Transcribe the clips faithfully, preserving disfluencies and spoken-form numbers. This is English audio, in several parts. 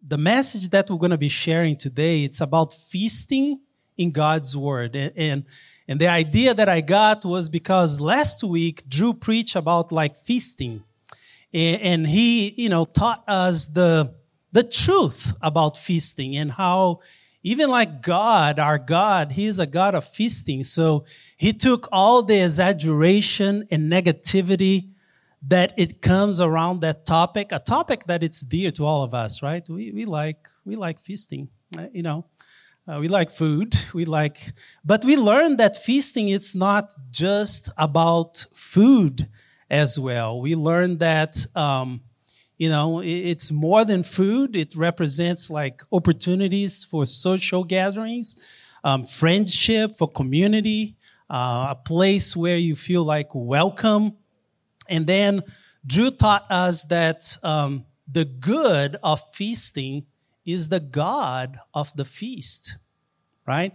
the message that we're going to be sharing today, it's about feasting in God's Word. And, and, and the idea that I got was because last week, Drew preached about like feasting. And, and he, you know, taught us the, the truth about feasting and how even like God, our God, He is a God of feasting. So He took all the exaggeration and negativity that it comes around that topic, a topic that it's dear to all of us, right? We we like we like feasting, you know. Uh, we like food. We like, but we learned that feasting, it's not just about food as well. We learned that, um, you know, it's more than food. It represents like opportunities for social gatherings, um, friendship, for community, uh, a place where you feel like welcome. And then Drew taught us that um, the good of feasting is the God of the feast, right?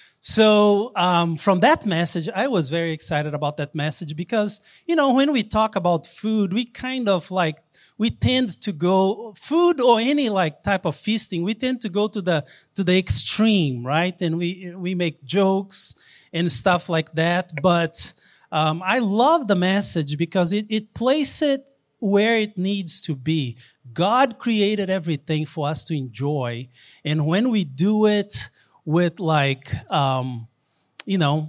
So um, from that message, I was very excited about that message because, you know, when we talk about food, we kind of like, we tend to go, food or any like type of feasting, we tend to go to the to the extreme, right? And we we make jokes and stuff like that. But um, I love the message because it, it places it where it needs to be. God created everything for us to enjoy. And when we do it with like, um, you know,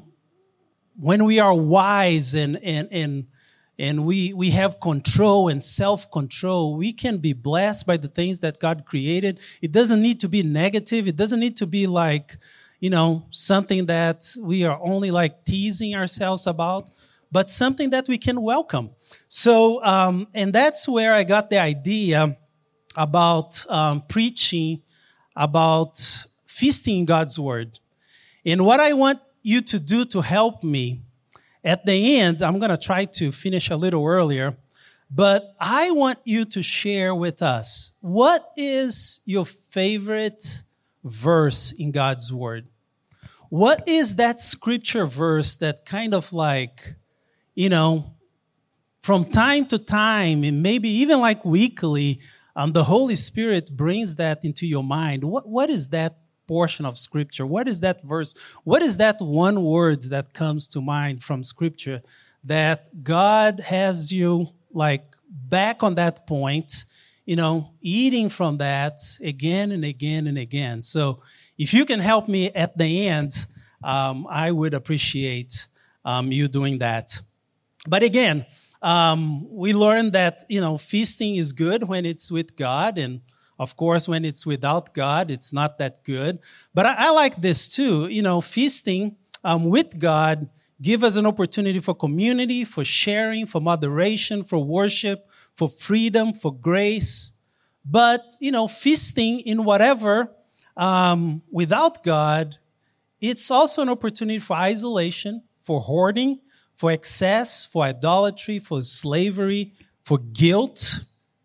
when we are wise and, and, and, and we, we have control and self-control, we can be blessed by the things that God created. It doesn't need to be negative. It doesn't need to be like, you know, something that we are only like teasing ourselves about, but something that we can welcome. So, um, and that's where I got the idea about um, preaching about feasting God's Word. And what I want you to do to help me, at the end, I'm going to try to finish a little earlier, but I want you to share with us, what is your favorite verse in God's Word? What is that scripture verse that kind of like, you know, from time to time, and maybe even like weekly, um, the Holy Spirit brings that into your mind? What What is that portion of scripture? What is that verse? What is that one word that comes to mind from scripture that God has you like back on that point, you know, eating from that again and again and again? So if you can help me at the end, um, I would appreciate um, you doing that. But again, um, we learned that, you know, feasting is good when it's with God. And of course, when it's without God, it's not that good. But I, I like this too. You know, feasting um, with God give us an opportunity for community, for sharing, for moderation, for worship, for freedom, for grace. But, you know, feasting in whatever Um, without God, it's also an opportunity for isolation, for hoarding, for excess, for idolatry, for slavery, for guilt.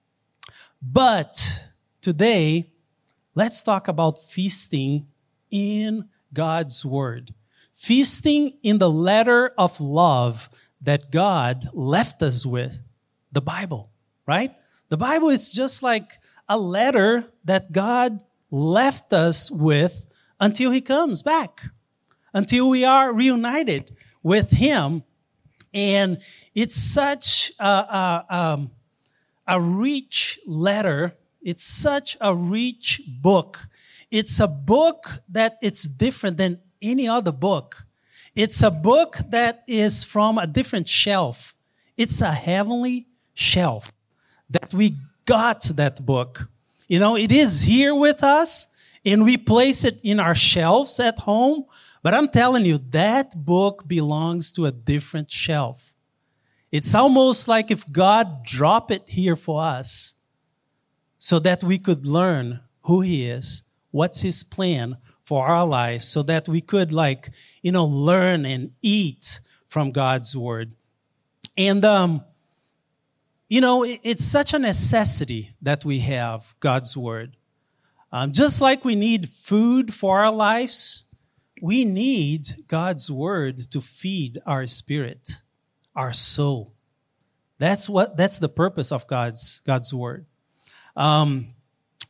But today, let's talk about feasting in God's Word. Feasting in the letter of love that God left us with, the Bible, right? The Bible is just like a letter that God left us with until He comes back, until we are reunited with Him. And it's such a, a, um, a rich letter. It's such a rich book. It's a book that it's different than any other book. It's a book that is from a different shelf. It's a heavenly shelf that we got that book. You know, it is here with us, and we place it in our shelves at home. But I'm telling you, that book belongs to a different shelf. It's almost like if God dropped it here for us so that we could learn who He is, what's His plan for our lives, so that we could, like, you know, learn and eat from God's Word. And, um, You know, it's such a necessity that we have God's Word. Um, just like we need food for our lives, we need God's Word to feed our spirit, our soul. That's what. That's the purpose of God's God's Word. Um,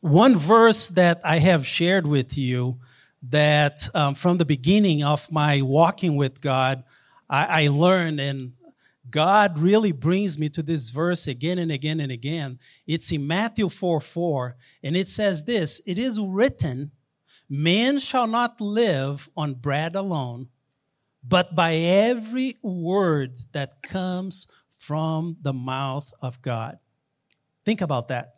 one verse that I have shared with you that um, from the beginning of my walking with God, I, I learned, and God really brings me to this verse again and again and again. It's in Matthew four four, and it says this, "It is written, man shall not live on bread alone, but by every word that comes from the mouth of God." Think about that.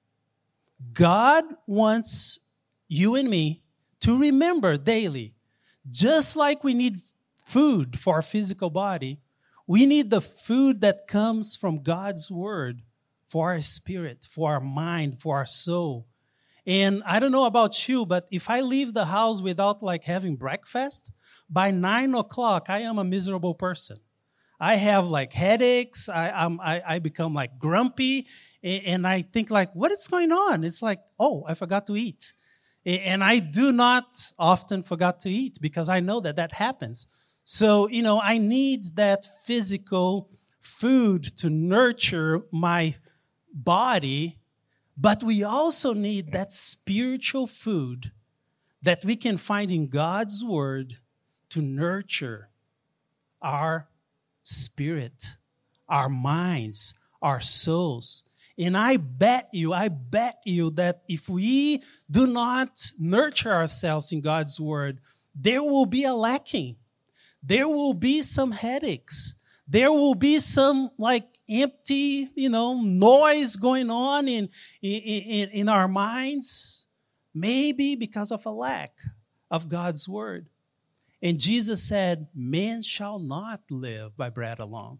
God wants you and me to remember daily, just like we need food for our physical body, we need the food that comes from God's word for our spirit, for our mind, for our soul. And I don't know about you, but if I leave the house without like having breakfast, by nine o'clock, I am a miserable person. I have like headaches. I, I'm, I, I become like grumpy. And I think like, what is going on? It's like, oh, I forgot to eat. And I do not often forget to eat because I know that that happens. So, you know, I need that physical food to nurture my body, but we also need that spiritual food that we can find in God's word to nurture our spirit, our minds, our souls. And I bet you, I bet you that if we do not nurture ourselves in God's word, there will be a lacking. There will be some headaches. There will be some like empty, you know, noise going on in, in, in our minds, maybe because of a lack of God's word. And Jesus said, man shall not live by bread alone.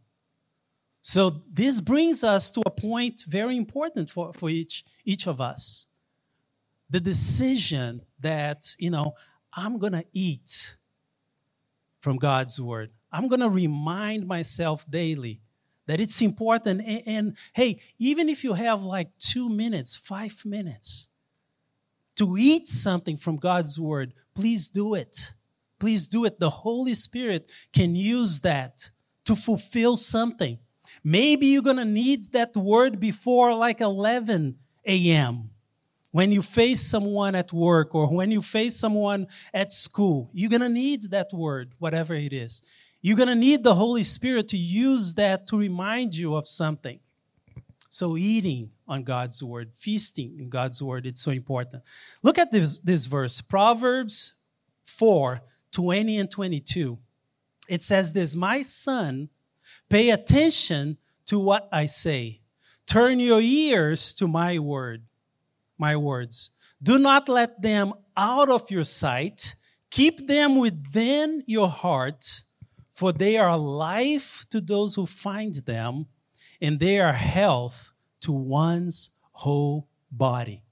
So this brings us to a point very important for, for each, each of us. The decision that, you know, I'm going to eat from God's word. I'm going to remind myself daily that it's important. And, and hey, even if you have like two minutes, five minutes to eat something from God's word, please do it. Please do it. The Holy Spirit can use that to fulfill something. Maybe you're going to need that word before like eleven a.m. when you face someone at work or when you face someone at school. You're going to need that word, whatever it is. You're going to need the Holy Spirit to use that to remind you of something. So eating on God's word, feasting in God's word, it's so important. Look at this, this verse, Proverbs four, twenty and twenty-two. It says this, "My son, pay attention to what I say. Turn your ears to my word, my words. Do not let them out of your sight. Keep them within your heart, for they are life to those who find them, and they are health to one's whole body."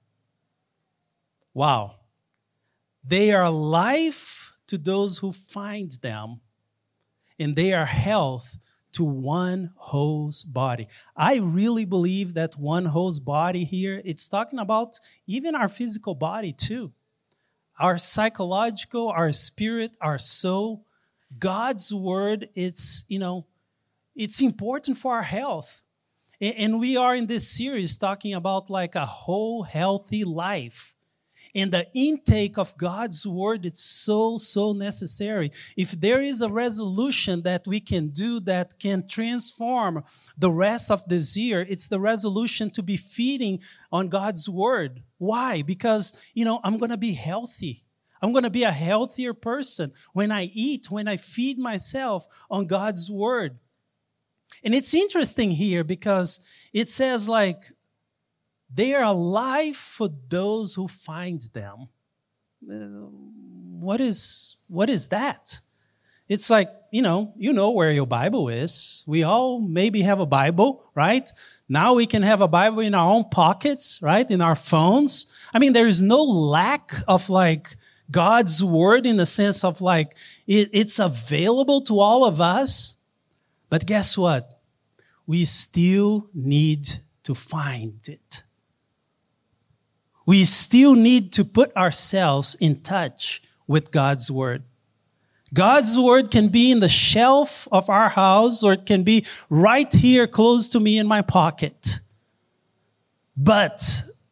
Wow. They are life to those who find them, and they are health to one whole body. I really believe that one whole body here, it's talking about even our physical body too. Our psychological, our spirit, our soul. God's word, it's, you know, it's important for our health. And we are in this series talking about like a whole healthy life. And the intake of God's word, it's so, so necessary. If there is a resolution that we can do that can transform the rest of this year, it's the resolution to be feeding on God's word. Why? Because, you know, I'm going to be healthy. I'm going to be a healthier person when I eat, when I feed myself on God's word. And it's interesting here because it says like, they are alive for those who find them. Uh, what is, what is that? It's like, you know, you know where your Bible is. We all maybe have a Bible, right? Now we can have a Bible in our own pockets, right? In our phones. I mean, there is no lack of like God's word in the sense of like, it, it's available to all of us. But guess what? We still need to find it. We still need to put ourselves in touch with God's word. God's word can be in the shelf of our house, or it can be right here close to me in my pocket. But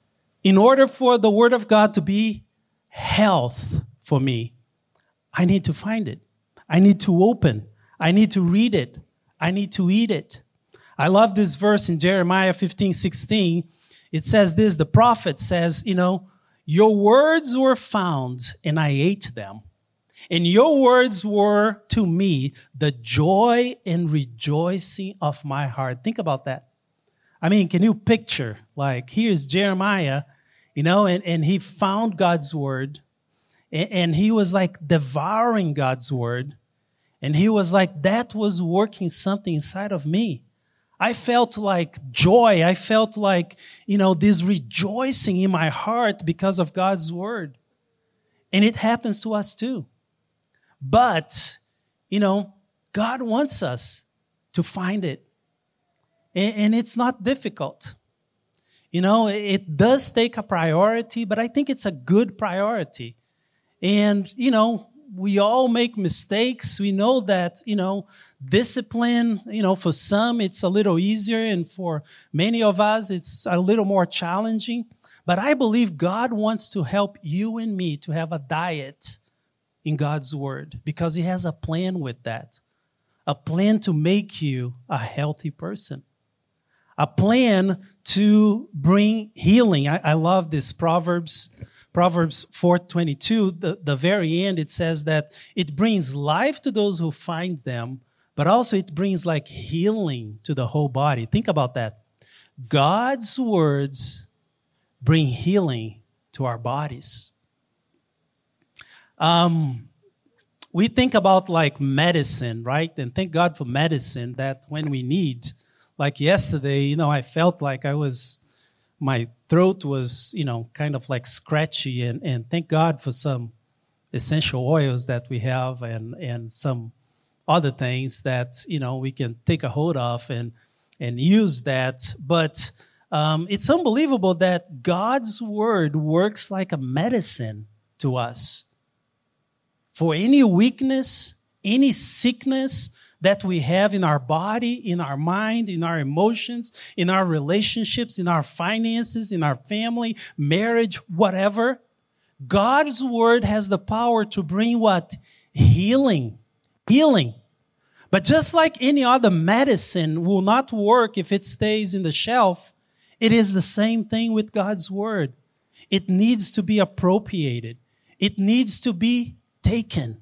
In order for the Word of God to be health for me, I need to find it. I need to open. I need to read it. I need to eat it. I love this verse in Jeremiah fifteen sixteen. It says this, the prophet says, you know, your words were found and I ate them. And your words were to me the joy and rejoicing of my heart. Think about that. I mean, can you picture, like, here's Jeremiah, you know, and, and he found God's word, and, and he was like devouring God's word, and he was like, that was working something inside of me. I felt like joy. I felt like, you know, this rejoicing in my heart because of God's word. And it happens to us too. But, you know, God wants us to find it. And, and it's not difficult. You know, it does take a priority, but I think it's a good priority. And, you know, we all make mistakes. We know that, you know, discipline, you know, for some it's a little easier, and for many of us it's a little more challenging. But I believe God wants to help you and me to have a diet in God's word, because he has a plan with that. A plan to make you a healthy person. A plan to bring healing. I, I love this Proverbs Proverbs four twenty-two, the, the very end, it says that it brings life to those who find them, but also it brings like healing to the whole body. Think about that. God's words bring healing to our bodies. Um, we think about like medicine, right? And thank God for medicine, that when we need, like yesterday, you know, I felt like I was, my throat was, you know, kind of like scratchy, and, and thank God for some essential oils that we have, and, and some other things that, you know, we can take a hold of and, and use that. But um, it's unbelievable that God's word works like a medicine to us. For any weakness, any sickness that we have in our body, in our mind, in our emotions, in our relationships, in our finances, in our family, marriage, whatever, God's word has the power to bring what? Healing. Healing. But just like any other medicine will not work if it stays in the shelf, it is the same thing with God's word. It needs to be appropriated. It needs to be taken,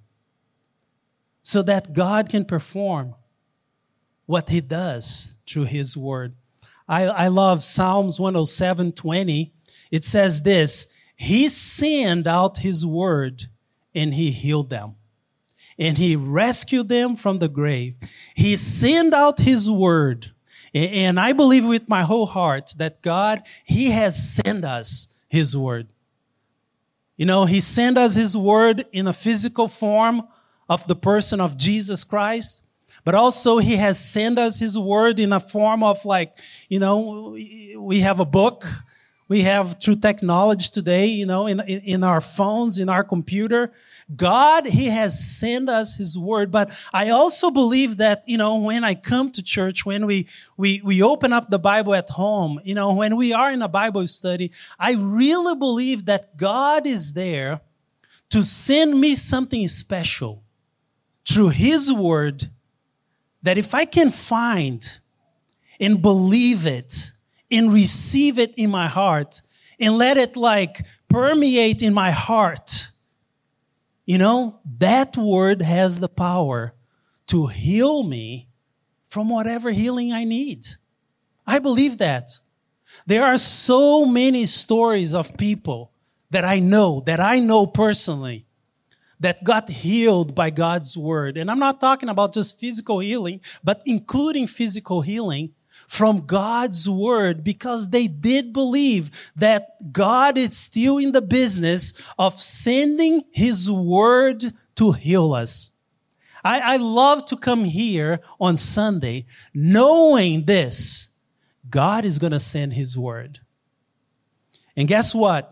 so that God can perform what he does through his word. I, I love Psalms one oh seven twenty. It says this, he sent out his word and he healed them. And he rescued them from the grave. He sent out his word. And I believe with my whole heart that God, he has sent us his word. You know, he sent us his word in a physical form of the person of Jesus Christ, but also he has sent us his word in a form of, like, you know, we have a book, we have through technology today, you know, in, in our phones, in our computer. God, he has sent us his word. But I also believe that, you know, when I come to church, when we, we, we open up the Bible at home, you know, when we are in a Bible study, I really believe that God is there to send me something special through his word, that if I can find and believe it and receive it in my heart and let it like permeate in my heart, you know, that word has the power to heal me from whatever healing I need. I believe that. There are so many stories of people that I know, that I know personally, that got healed by God's word. And I'm not talking about just physical healing, but including physical healing from God's word, because they did believe that God is still in the business of sending his word to heal us. I, I love to come here on Sunday knowing this. God is going to send his word. And guess what?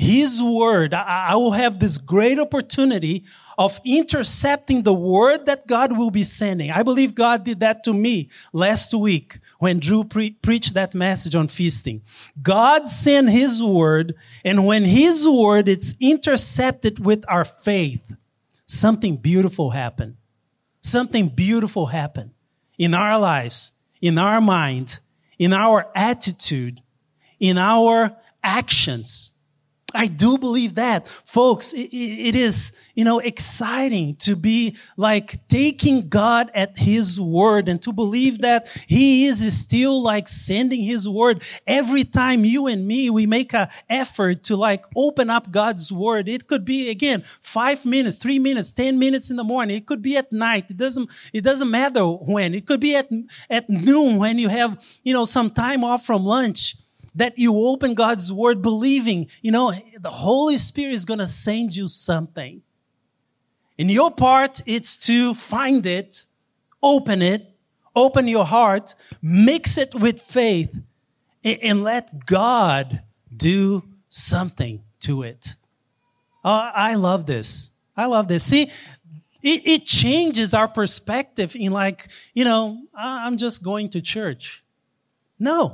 His word, I, I will have this great opportunity of intercepting the word that God will be sending. I believe God did that to me last week when Drew pre- preached that message on feasting. God sent His word, and when His word is intercepted with our faith, something beautiful happened. Something beautiful happened in our lives, in our mind, in our attitude, in our actions. I do believe that. Folks, it, it is, you know, exciting to be like taking God at His word and to believe that He is still like sending His word. Every time you and me, we make an effort to like open up God's word. It could be, again, five minutes, three minutes, ten minutes in the morning. It could be at night. It doesn't, it doesn't matter when. It could be at, at noon when you have, you know, some time off from lunch. That you open God's word believing, you know, the Holy Spirit is going to send you something. And your part, it's to find it, open it, open your heart, mix it with faith, and, and let God do something to it. Uh, I love this. I love this. See, it, it changes our perspective in like, you know, I'm just going to church. No.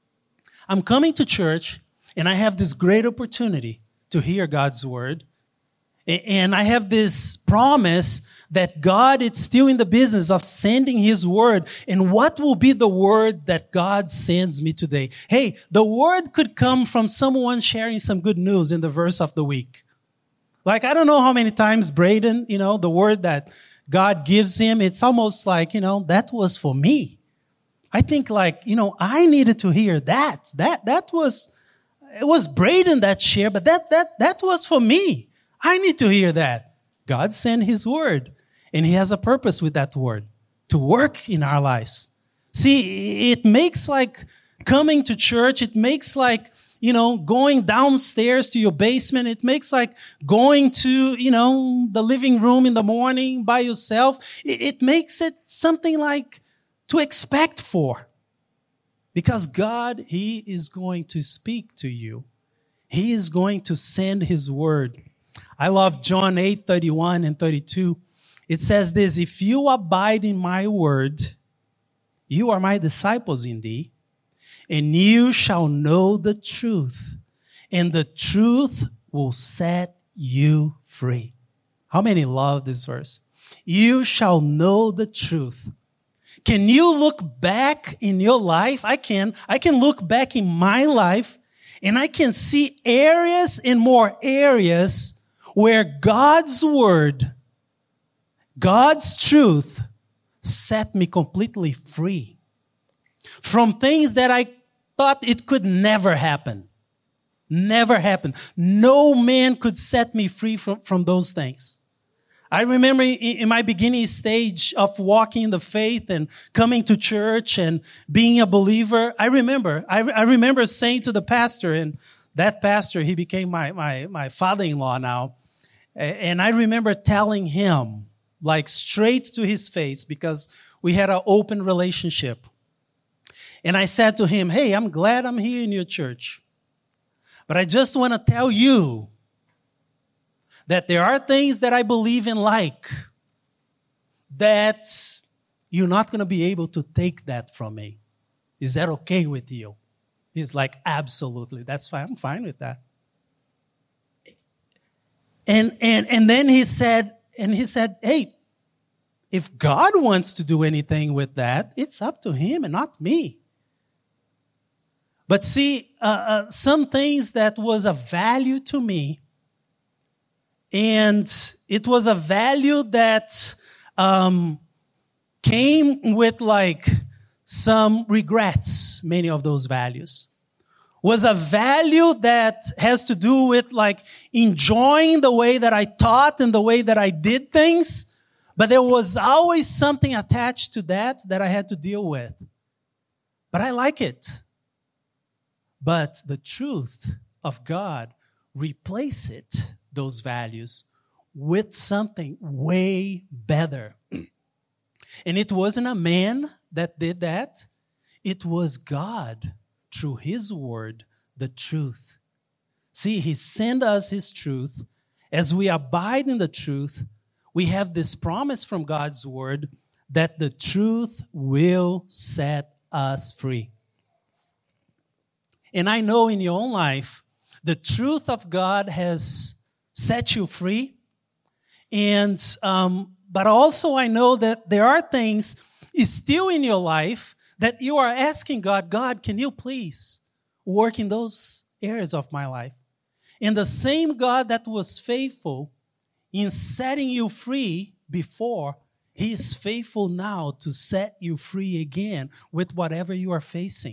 I'm coming to church, and I have this great opportunity to hear God's word. And I have this promise that God is still in the business of sending His word. And what will be the word that God sends me today? Hey, the word could come from someone sharing some good news in the verse of the week. Like, I don't know how many times Braden, you know, the word that God gives him, it's almost like, you know, that was for me. I think like, you know, I needed to hear that. That, that was, it was Braden that shared, but that, that, that was for me. I need to hear that. God sent His word, and He has a purpose with that word to work in our lives. See, it makes like coming to church, it makes like, you know, going downstairs to your basement. It makes like going to, you know, the living room in the morning by yourself. It, it makes it something like to expect for. Because God, He is going to speak to you. He is going to send His word. I love John eight, thirty-one and thirty-two. It says this, if you abide in my word, you are my disciples indeed, and you shall know the truth, and the truth will set you free. How many love this verse? You shall know the truth. Can you look back in your life? I can. I can look back in my life and I can see areas and more areas where God's word, God's truth set me completely free from things that I thought it could never happen. Never happen. No man could set me free from, from those things. I remember in my beginning stage of walking in the faith and coming to church and being a believer, I remember, I, I remember saying to the pastor, and that pastor, he became my, my, my father-in-law now. And I remember telling him, like straight to his face, because we had an open relationship. And I said to him, hey, I'm glad I'm here in your church. But I just want to tell you that there are things that I believe in like that you're not going to be able to take that from me. Is that okay with you? He's like, absolutely. That's fine. I'm fine with that. And, and, and then he said, and he said, hey, if God wants to do anything with that, it's up to Him and not me. But see, uh, uh, some things that was of value to me, and it was a value that um, came with like some regrets, many of those values. Was a value that has to do with like enjoying the way that I taught and the way that I did things. But there was always something attached to that that I had to deal with. But I like it. But the truth of God replaced it, those values, with something way better. And it wasn't a man that did that. It was God, through His word, the truth. See, he sent us his truth. As we abide in the truth, we have this promise from God's word that the truth will set us free. And I know in your own life, the truth of God has set you free. And, um, but also I know that there are things still in your life that you are asking God, God, can you please work in those areas of my life? And the same God that was faithful in setting you free before, he is faithful now to set you free again with whatever you are facing.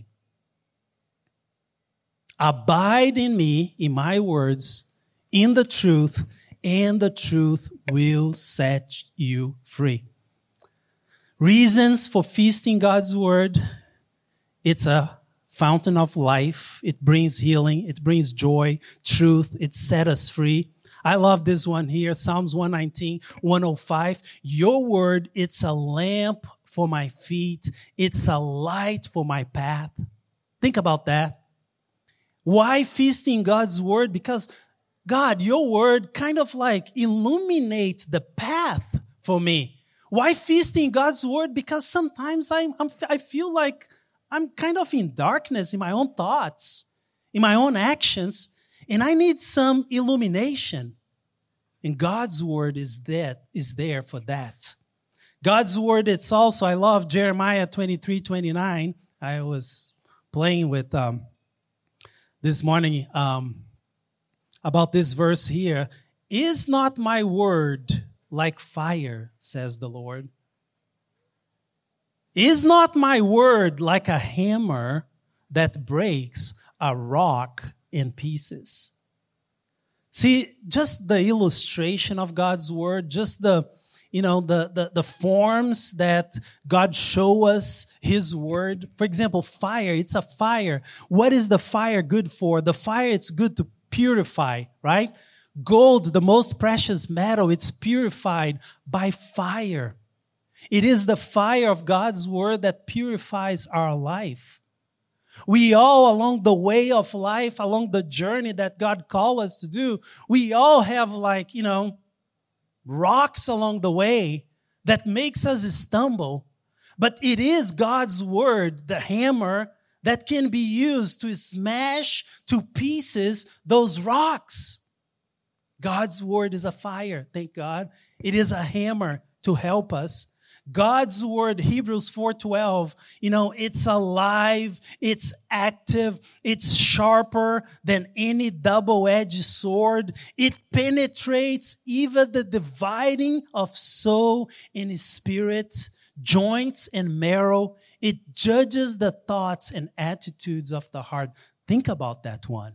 Abide in me, in my words, in the truth, and the truth will set you free. Reasons for feasting God's word. It's a fountain of life. It brings healing. It brings joy, truth. It set us free. I love this one here. Psalms one nineteen, one oh five. Your word, it's a lamp for my feet. It's a light for my path. Think about that. Why feasting God's word? Because God, your word kind of like illuminates the path for me. Why feasting God's word? Because sometimes I'm, I'm, I feel like I'm kind of in darkness in my own thoughts, in my own actions, and I need some illumination. And God's word is that is there for that. God's word, it's also, I love Jeremiah twenty-three twenty-nine. I was playing with um, this morning um, about this verse here. Is not my word like fire, says the Lord? Is not my word like a hammer that breaks a rock in pieces? See, just the illustration of God's word, just the, you know, the, the, the forms that God show us his word. For example, fire, it's a fire. What is the fire good for? The fire, it's good to purify, right? Gold, the most precious metal, it's purified by fire. It is the fire of God's word that purifies our life. We all, along the way of life, along the journey that God called us to do, we all have like, you know, rocks along the way that makes us stumble. But it is God's word, the hammer, that can be used to smash to pieces those rocks. God's word is a fire, thank God. It is a hammer to help us. God's word, Hebrews four twelve, you know, it's alive, it's active, it's sharper than any double-edged sword. It penetrates even the dividing of soul and spirit, joints and marrow. It judges the thoughts and attitudes of the heart. Think about that one.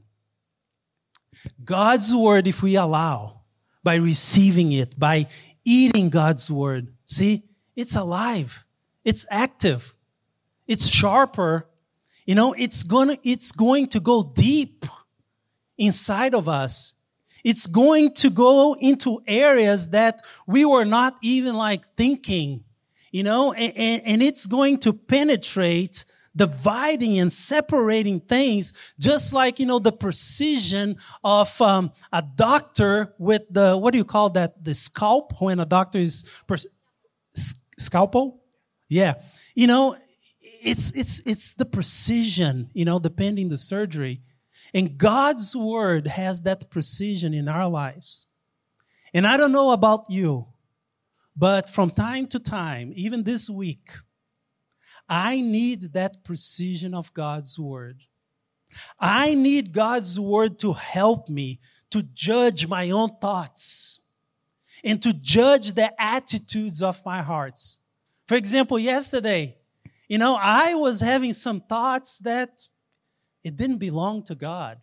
God's word, if we allow, by receiving it, by eating God's word, see, it's alive. It's active. It's sharper. You know, it's gonna, it's going to go deep inside of us. It's going to go into areas that we were not even like thinking, you know, and, and, and it's going to penetrate, dividing and separating things, just like, you know, the precision of um, a doctor with the, what do you call that? The scalp, when a doctor is, pers- scalpel? Yeah. You know, it's, it's, it's the precision, you know, depending the surgery. And God's word has that precision in our lives. And I don't know about you, but from time to time, even this week, I need that precision of God's word. I need God's word to help me to judge my own thoughts and to judge the attitudes of my hearts. For example, yesterday, you know, I was having some thoughts that it didn't belong to God.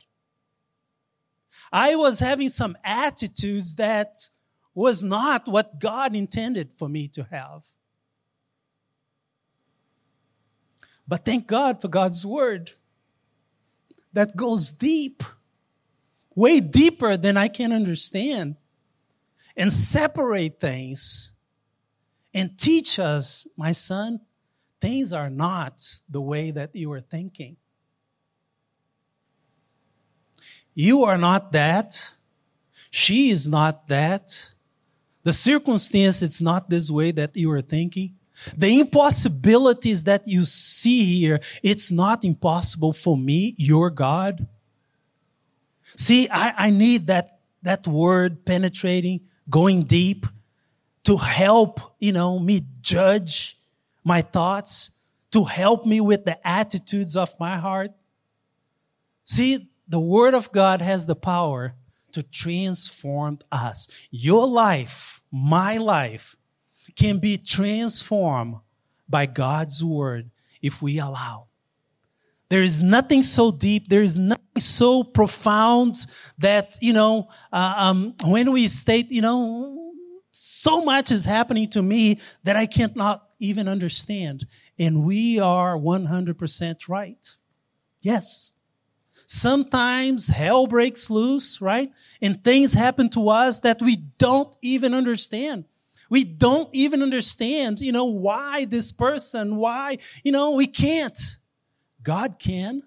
I was having some attitudes that was not what God intended for me to have. But thank God for God's word that goes deep, way deeper than I can understand, and separate things and teach us, my son, things are not the way that you were thinking. You are not that. She is not that. The circumstance, it's not this way that you are thinking. The impossibilities that you see here, it's not impossible for me, your God. See, I, I need that, that word penetrating, going deep, to help, you know, me judge my thoughts, to help me with the attitudes of my heart. See, the Word of God has the power to transform us. Your life, my life, can be transformed by God's Word if we allow. There is nothing so deep, there is nothing so profound that, you know, uh, um, when we state, you know, so much is happening to me that I cannot even understand. And we are one hundred percent right. Yes. Sometimes hell breaks loose, right? And things happen to us that we don't even understand. We don't even understand, you know, why this person, why, you know, we can't. God can.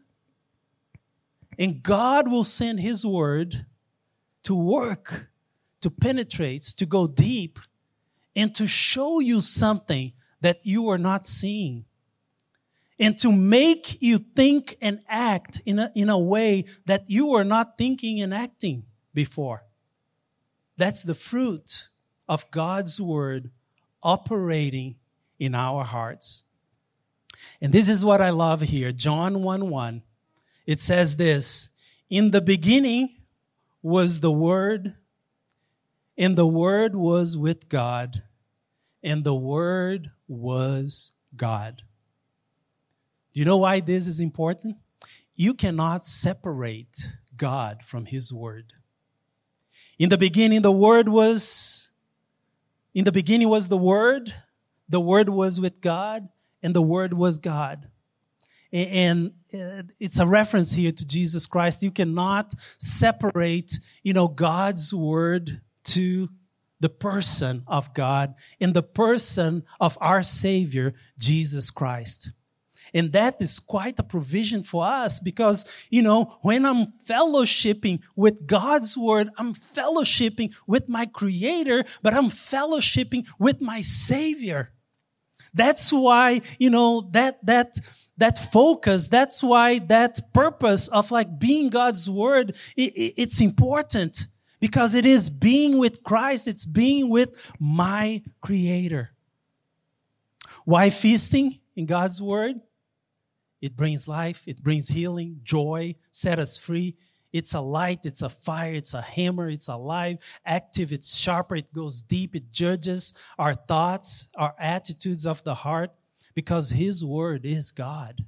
And God will send His Word to work, to penetrate, to go deep, and to show you something that you are not seeing. And to make you think and act in a, in a way that you are not thinking and acting before. That's the fruit of God's Word operating in our hearts. And this is what I love here. John one one. It says this, in the beginning was the Word, and the Word was with God, and the Word was God. Do you know why this is important? You cannot separate God from His Word. In the beginning, the Word was, in the beginning was the Word, the Word was with God, and the Word was God. And it's a reference here to Jesus Christ. You cannot separate, you know, God's Word to the person of God and the person of our Savior, Jesus Christ. And that is quite a provision for us because, you know, when I'm fellowshipping with God's Word, I'm fellowshipping with my Creator, but I'm fellowshipping with my Savior. That's why, you know, that, that, that focus, that's why that purpose of like being God's Word, it, it, it's important because it is being with Christ. It's being with my Creator. Why feasting in God's Word? It brings life, it brings healing, joy, set us free. It's a light, it's a fire, it's a hammer, it's alive, active, it's sharper, it goes deep, it judges our thoughts, our attitudes of the heart, because His Word is God.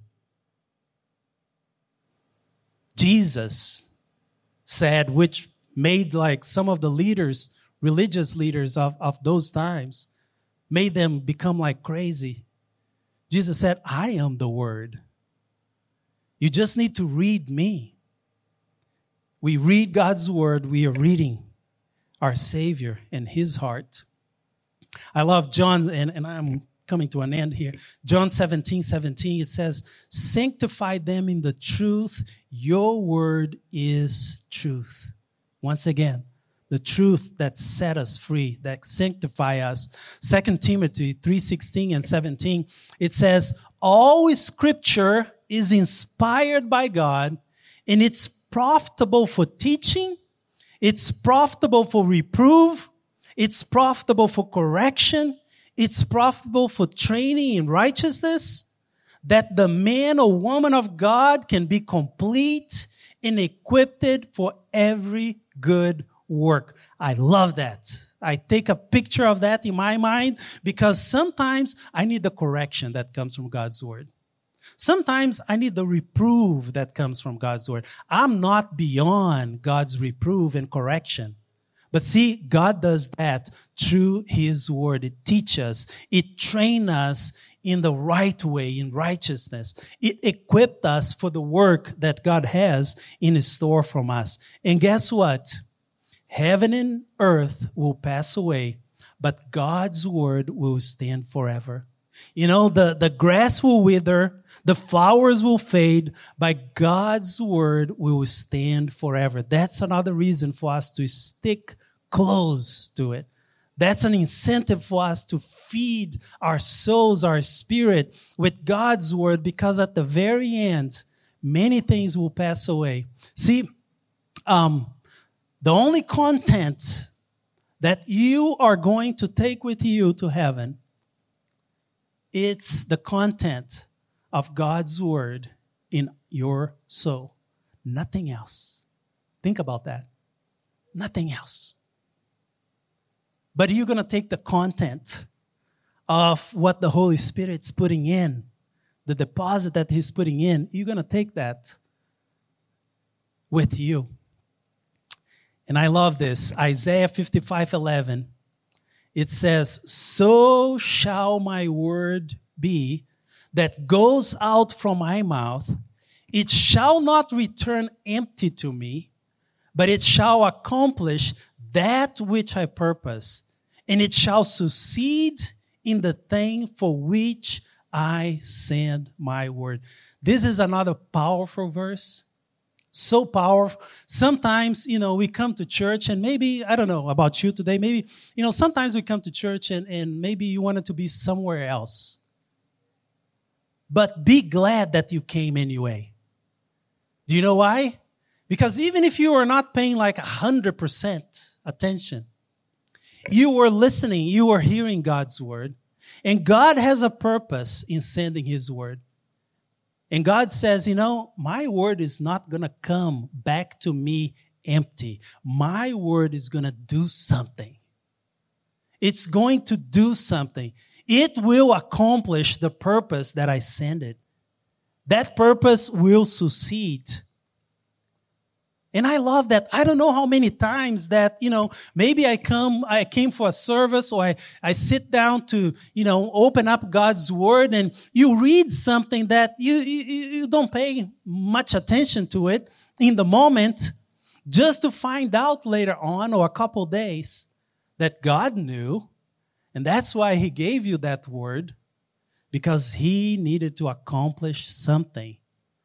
Jesus said, which made like some of the leaders, religious leaders of, of those times, made them become like crazy. Jesus said, I am the Word. You just need to read me. We read God's Word, we are reading our Savior and His heart. I love John, and, and I'm coming to an end here. John seventeen seventeen, it says, sanctify them in the truth. Your word is truth. Once again, the truth that set us free, that sanctify us. Second Timothy three sixteen and seventeen, it says, all Scripture is inspired by God, and it's profitable for teaching, it's profitable for reproof, it's profitable for correction, it's profitable for training in righteousness, that the man or woman of God can be complete and equipped for every good work. I love that. I take a picture of that in my mind because sometimes I need the correction that comes from God's Word. Sometimes I need the reproof that comes from God's Word. I'm not beyond God's reproof and correction. But see, God does that through His Word. It teaches us. It trains us in the right way, in righteousness. It equipped us for the work that God has in store from us. And guess what? Heaven and earth will pass away, but God's Word will stand forever. You know, the, the grass will wither, the flowers will fade, but God's word will stand forever. That's another reason for us to stick close to it. That's an incentive for us to feed our souls, our spirit with God's word, because at the very end, many things will pass away. See, um, the only content that you are going to take with you to heaven, it's the content of God's word in your soul. Nothing else. Think about that. Nothing else. But you're going to take the content of what the Holy Spirit's putting in, the deposit that He's putting in, you're going to take that with you. And I love this. Isaiah fifty-five eleven. It says, "So shall my word be that goes out from my mouth. It shall not return empty to me, but it shall accomplish that which I purpose, and it shall succeed in the thing for which I send my word." This is another powerful verse. So powerful. Sometimes, you know, we come to church and maybe, I don't know about you today, maybe, you know, sometimes we come to church and, and maybe you wanted to be somewhere else. But be glad that you came anyway. Do you know why? Because even if you are not paying like one hundred percent attention, you were listening, you were hearing God's word, and God has a purpose in sending His word. And God says, you know, my word is not going to come back to me empty. My word is going to do something. It's going to do something. It will accomplish the purpose that I send it. That purpose will succeed. And I love that. I don't know how many times that, you know, maybe I come, I came for a service, or I, I sit down to, you know, open up God's word, and you read something that you, you, you don't pay much attention to it in the moment, just to find out later on, or a couple days, that God knew. And that's why He gave you that word, because He needed to accomplish something.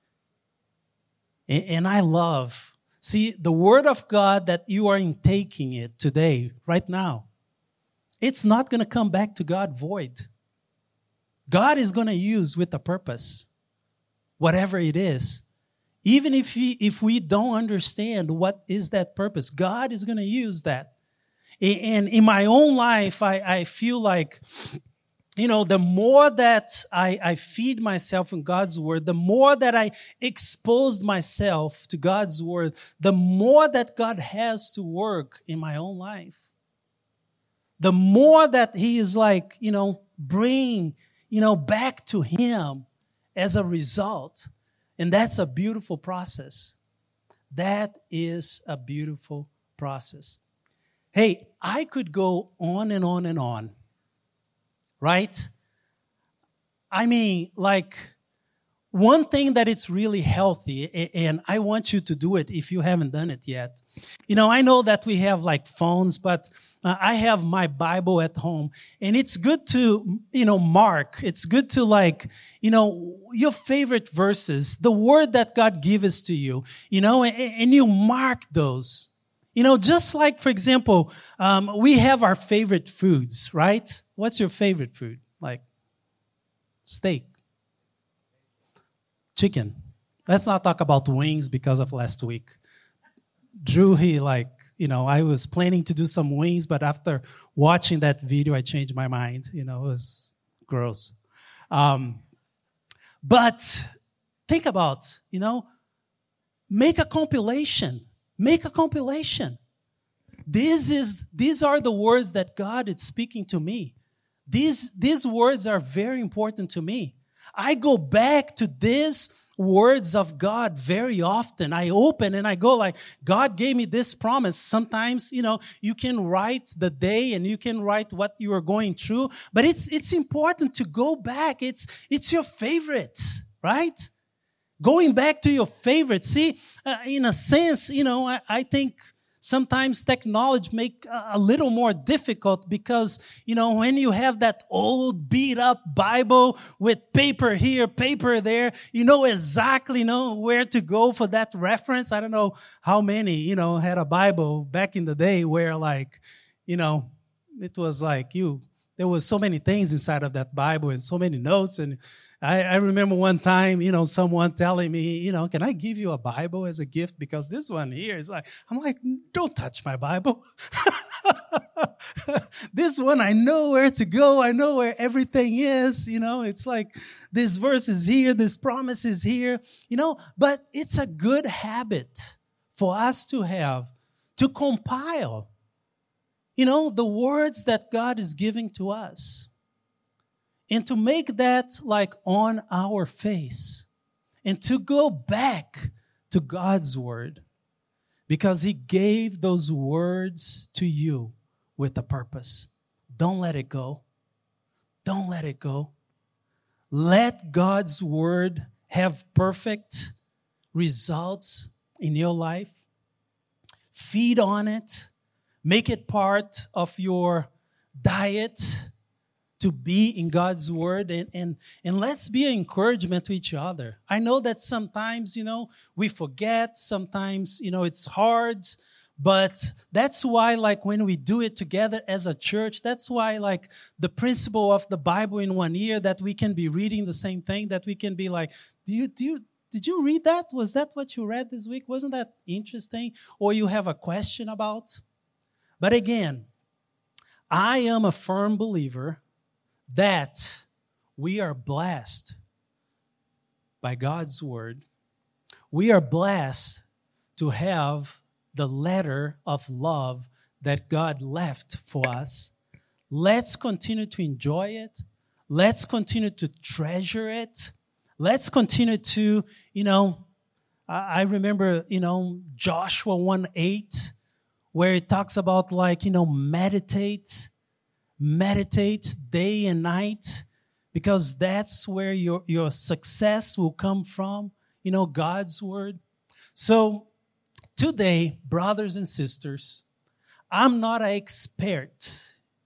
And, and I love, see, the word of God that you are intaking it today, right now, it's not going to come back to God void. God is going to use with a purpose, whatever it is. Even if we, if we don't understand what is that purpose, God is going to use that. And in my own life, I, I feel like, you know, the more that I, I feed myself in God's word, the more that I expose myself to God's word, the more that God has to work in my own life. The more that He is like, you know, bring, you know, back to Him as a result. And that's a beautiful process. That is a beautiful process. Hey, I could go on and on and on. Right? I mean, like, one thing that it's really healthy, and I want you to do it if you haven't done it yet. You know, I know that we have like phones, but uh, I have my Bible at home, and it's good to, you know, mark. It's good to, like, you know, your favorite verses, the word that God gives to you, you know, and, and you mark those. You know, just like, for example, um, we have our favorite foods, right? What's your favorite food? Like steak, chicken. Let's not talk about wings because of last week. Drew, he like, you know, I was planning to do some wings, but after watching that video, I changed my mind. You know, it was gross. Um, but think about, you know, make a compilation. Make a compilation. This is, these are the words that God is speaking to me. These, these words are very important to me. I go back to these words of God very often. I open and I go like, God gave me this promise. Sometimes, you know, you can write the day and you can write what you are going through, but it's, it's important to go back. It's, it's your favorites, right? Going back to your favorites. See, uh, in a sense, you know, I, I think Sometimes technology make a little more difficult because, you know, when you have that old beat up Bible with paper here, paper there, you know exactly know where to go for that reference. I don't know how many, you know, had a Bible back in the day where like, you know, it was like you, there was so many things inside of that Bible and so many notes. And I, I remember one time, you know, someone telling me, you know, can I give you a Bible as a gift? Because this one here is like, I'm like, don't touch my Bible. This one, I know where to go. I know where everything is. You know, it's like this verse is here, this promise is here, you know, but it's a good habit for us to have, to compile, you know, the words that God is giving to us. And to make that like on our face. And to go back to God's word. Because he gave those words to you with a purpose. Don't let it go. Don't let it go. Let God's word have perfect results in your life. Feed on it. Make it part of your diet. To be in God's word, and, and, and let's be an encouragement to each other. I know that sometimes, you know, we forget, sometimes, you know, it's hard, but that's why, like, when we do it together as a church, that's why, like, the principle of the Bible in one ear, that we can be reading the same thing, that we can be like, do you, do you, did you read that? Was that what you read this week? Wasn't that interesting? Or you have a question about? But again, I am a firm believer that we are blessed by God's word. We are blessed to have the letter of love that God left for us. Let's continue to enjoy it. Let's continue to treasure it. Let's continue to, you know, I remember, you know, Joshua one eight, where it talks about like, you know, meditate. Meditate day and night, because that's where your, your success will come from, you know, God's word. So today, brothers and sisters, I'm not an expert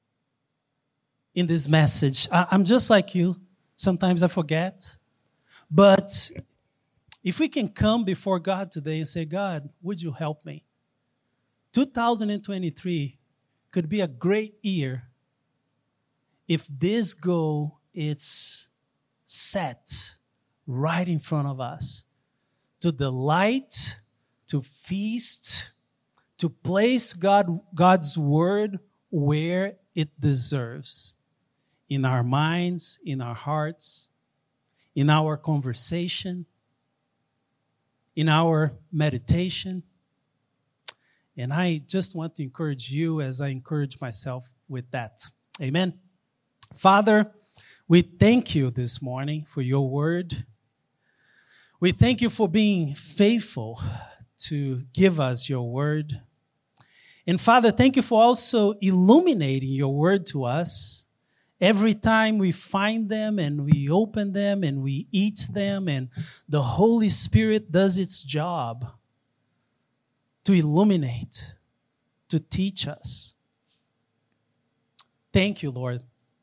in this message. I, I'm just like you. Sometimes I forget. But if we can come before God today and say, God, would you help me? two thousand twenty-three could be a great year if this goal is set right in front of us, to delight, to feast, to place God, God's word where it deserves, in our minds, in our hearts, in our conversation, in our meditation. And I just want to encourage you as I encourage myself with that. Amen. Father, we thank you this morning for your word. We thank you for being faithful to give us your word. And Father, thank you for also illuminating your word to us. Every time we find them and we open them and we eat them, and the Holy Spirit does its job to illuminate, to teach us. Thank you, Lord.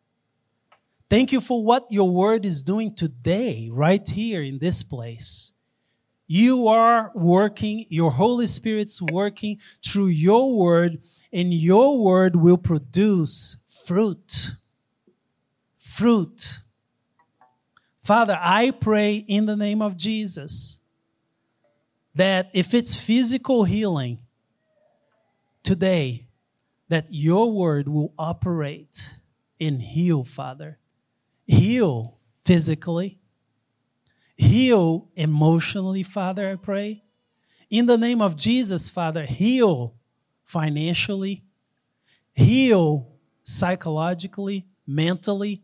Thank you for what your word is doing today, right here in this place. You are working, your Holy Spirit's working through your word, and your word will produce fruit. Fruit. Father, I pray in the name of Jesus that if it's physical healing today, that your word will operate and heal, Father. Heal physically. Heal emotionally, Father, I pray. In the name of Jesus, Father, heal financially. Heal psychologically, mentally.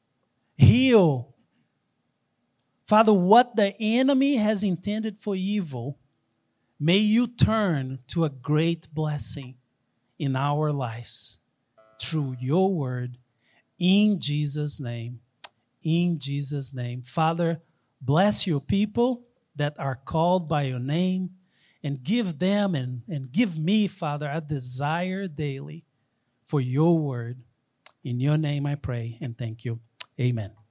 Heal. Father, what the enemy has intended for evil, may you turn to a great blessing in our lives through your word, in Jesus' name. In Jesus' name. Father, bless your people that are called by your name, and give them and, and give me, Father, a desire daily for your word. In your name I pray and thank you. Amen.